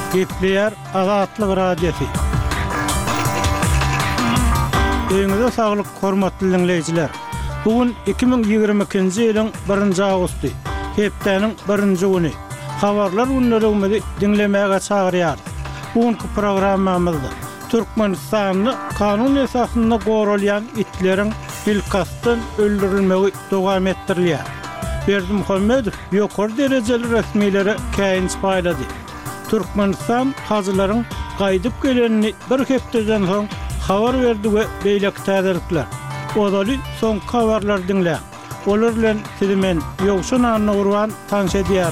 Gepleyer Azatlyk radiosi. Öňüňizde saglyk, hormatly dinleýijiler. Bugün 2022-nji ýylyň 1-nji awgusty, hepdeniň 1-nji güni. Habarlar günlerimizi dinlemäge çagyrýar. Bugünkü programmamyzda Türkmenistanyny kanun esasynda goralýan itleriň bilkastan öldürilmegi dowam etdirilýär. Berdimuhammedow ýokary derejeli resmiýlere käýinç paýlady. Türkmenistan hazylaryň gaýdyp gelenini bir hepdeden soň habar berdi we beýlek täzelikler. Odaly soňky habarlar dinleýän. Olar bilen sizi men Ýogşan Anurwan tanış edýär.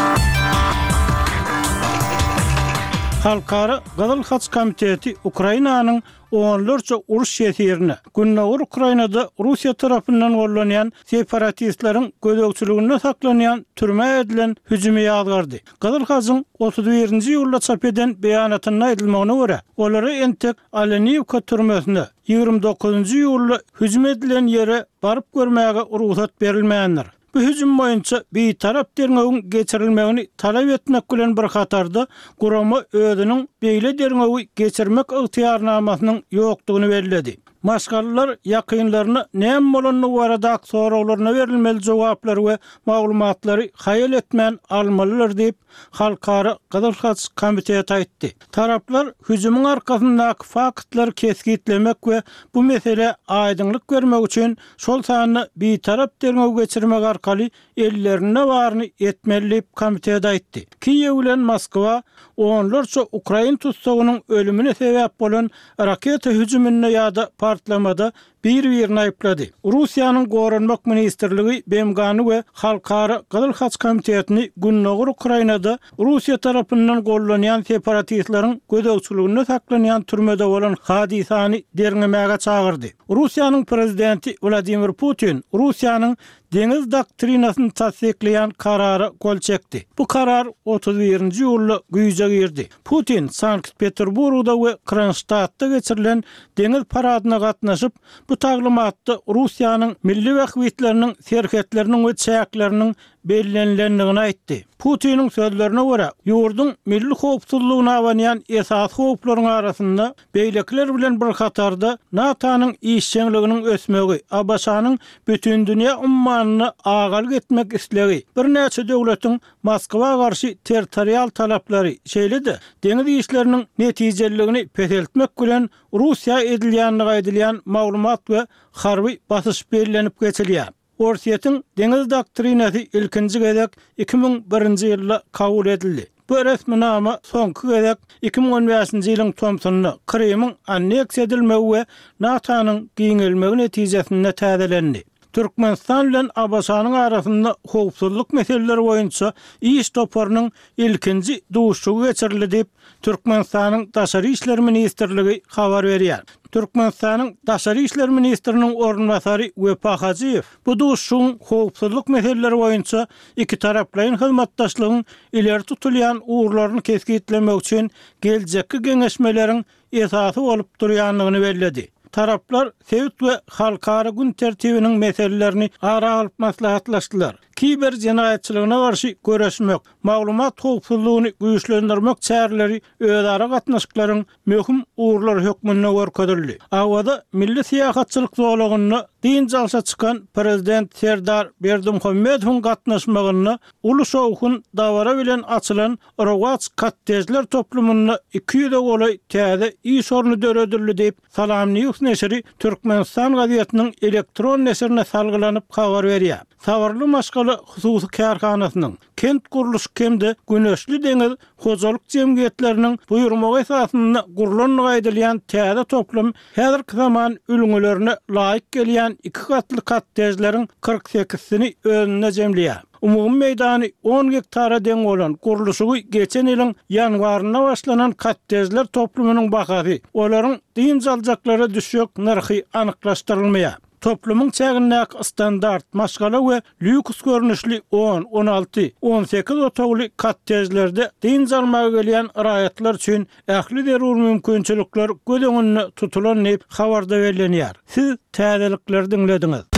Halkara Gazyl Haç Komiteti Ukrainanyň onlarca uruş ýetirine, Günnäwir Ukrainada Russiýa tarapyndan gollanýan separatistlaryň gödekçiliginde saklanýan türme edilen hüjümi ýazgardy. Gazyl Haçyň 31-nji ýylda çap eden beýanatyna aýdylmagyna görä, olary entek Alenivka türmesine 29-njy ýylda hüjüm edilen ýere baryp görmäge ruhsat berilmeýändir. Bu hüjüm boýunça bir tarap derňegiň geçirilmegini talap etmek bilen bir hatarda gurama özüniň beýle derňegi geçirmek ygtyýarnamasynyň ýokdugyny bellädi. Maşgallar ýakynlaryna näme bolanyny barada soraglaryna berilmeli jogaplary we maglumatlary haýal etmän almalylar diýip Halkara Gazyl Haç Komiteti aýtdy. Taraplar hüjümüň arkasyndaky faktlar keskitlemek we bu mesele aýdynlyk bermek üçin şol sany bir tarap derňegi geçirmek arkaly ellerine baryny etmeli diýip komitede aýtdy. Kiýew bilen Moskwa onlarça Ukrain tutsagynyň ölümine sebäp bolan raketa hüjümine ýa-da partlamada bir-birini aýplady. Russiýanyň Goranmak ministrligi Bemgany we Halkara Gazyl Haç Komitetini Günnäwir Ukrainada Russiýa tarapyndan gollanýan separatistlaryň gödekçiliginde saklanýan türmede bolan hadisany derňemäge çagyrdy. Russiýanyň prezidenti Vladimir Putin Russiýanyň deňiz doktrinasyny tasdikleýän karary gol çekdi. Bu karar 31-nji ýylda güýje girdi. Putin Sankt-Peterburgda we Kronstadtda geçirilen deňiz paradyna gatnaşyp bu taglymatda Russiýanyň milli wekilleriniň serhetleriniň we çäkleriniň bellenlendigini aýtdy. Putiniň sözlerine görä, ýurduň milli howpsuzlygyna awanýan esas howplaryň arasynda beýlekler bilen bir hatarda NATO'nyň işçiliginiň ösmegi, ABŞ-nyň bütün dünýä ummanyny agal etmek islegi, bir näçe döwletiň Moskwa garşy territorial talaplary şeýle-de deňiz işleriniň netijeligini peseltmek bilen Russiýa edilýänini gaýdylýan maglumat we harby basyş bellenip geçilýär. Orsiýetiň deňiz doktrinasy ilkinji gezek 2001-nji ýylda kabul edildi. Bu resminama soňky gezek 2015-nji ýylyň Tomsonyny Krymyň anneksiýa edilmegi we NATO'nyň giňilmegi netijesinde täzelendi. Türkmenistan bilen ABŞ-nyň arasynda howpsuzlyk meseleleri boýunça iş toparynyň ilkinji duşugy geçirildi diýip Türkmenistanyň Daşary işler ministrligi habar berýär. Türkmenistanyň Daşary işler ministriniň ornbasary Wepa Hajiýew bu duşuň howpsuzlyk meseleleri boýunça iki taraplaryň hyzmatdaşlygynyň ileri tutulýan uğurlaryny keskitlemek üçin geljekki geňeşmeleriň esasy bolup durýanlygyny belledi. Taraplar Sewit we halkara gün tertibiniň meselelerini ara alyp maslahatlaşdylar. Kiber jinaýatçylygyna garşy göreşmek, maglumat howpsuzlygyny güýçlendirmek çäreleri özara gatnaşyklaryň möhüm uğurlar hökmüne görkezildi. Awada milli siýasatçylyk zolagyny din jalşa çykan prezident Serdar Berdimuhammedowyň gatnaşmagyny uly şowkun dawara bilen açylan Rogaç kattejler toplumyny 200 golay täze iş orny döredildi diýip Salam News neşri Türkmenistan gazetiniň elektron neşrine salgylanyp habar berýär. Savarly maşgaly hususy kärhanasynyň kent guruluş kemde Güneşli deňiz hojalyk jemgyýetleriniň buýrmagy esasynda gurulan gaýdylýan täze toplum häzirki zaman ülüňlerine laýyk gelýän 2 gatly kattejleriň 48-sini özüne jemleýär. Umumy meýdany 10 hektara deň bolan guruluşy geçen ýylyň ýanwaryna başlanan kattejler toplumynyň bahasy, olaryň din jaljaklara düşýek narhy anyklaşdyrylmaýar. Toplumyň çägindäki standart, maşgala we lüks görnüşli 10, 16, 18 otogly kattejlerde din jalmaga gelýän raýatlar üçin ähli derur mümkinçilikler göz öňünde tutulan diýip habarda berilýär. Siz täzelikler dinlediňiz.